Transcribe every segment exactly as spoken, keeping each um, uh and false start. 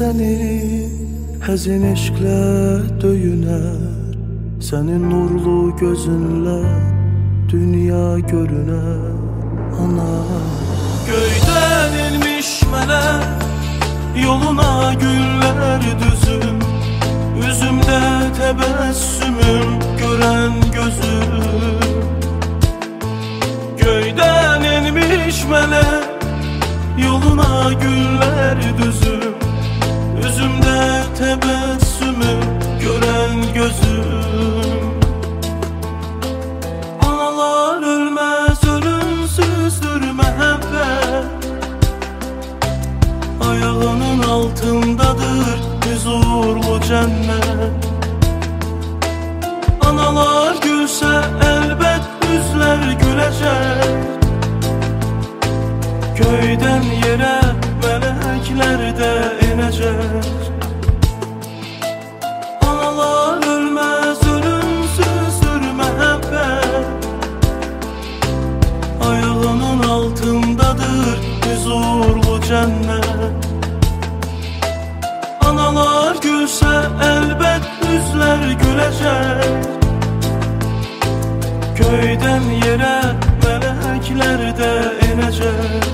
səni həzin eşqlə döyünər, sənin nurlu gözünlə dünya görünər. Ana, göydən inmiş mələk, yoluna güllər düzüm, üzümdə təbəssümüm görən gözüm. Göydən inmiş mələk, yoluna güllər düzüm, üzümdə təbəssümüm görən gözüm. Analar ölməz, ölümsüzdür məhəbbət, ayağının altındadır huzurlu cənnət. Analar gülsə əlbət üzlər güləcək, göydən yerə mələklər də enəcək. Analar ölməz, ölümsüzdür məhəbbət, ayağının altındadır huzurlu cənnət. Analar gülsə əlbət üzlər güləcək, göydən yerə mələklər də enəcək.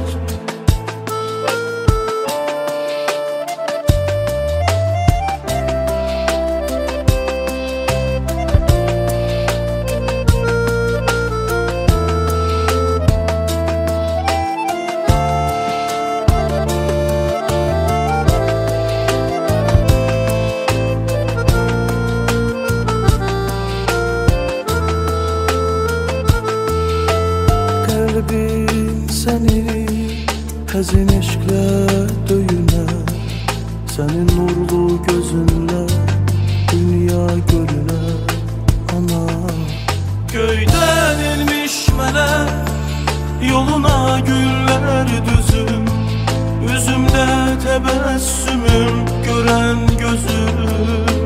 qəlbim səni həzin eşqlə döyünər, sənin nurlu gözünlə dünya görünər. Ana, göydən inmiş mələk, yoluna güllər düzüm, üzümdə təbəssümüm görən gözüm.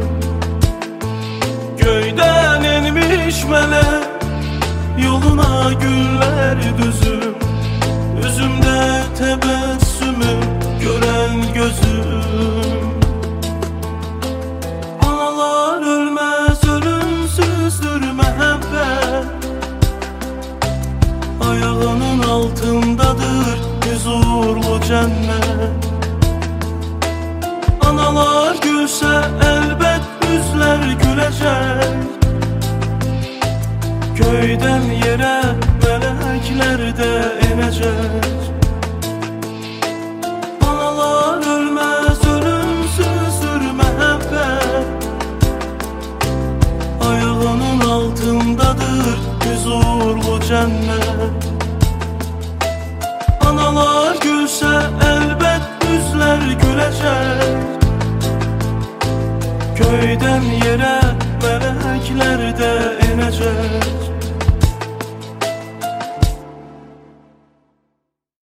Göydən inmiş mələk, yoluna güllər düzüm, üzümdə təbəssümüm görən gözüm. Analar ölməz, ölümsüzdür məhəbbət, ayağının altındadır huzurlu cənnət. Analar gülsə əlbət üzlər güləcək, göydən yerə mələklər də enəcək. Analar ölməz, ölümsüzdür məhəbbət, ayağının altındadır huzurlu cənnət. Analar gülsə əlbət üzlər güləcək, göydən yerə mələklər də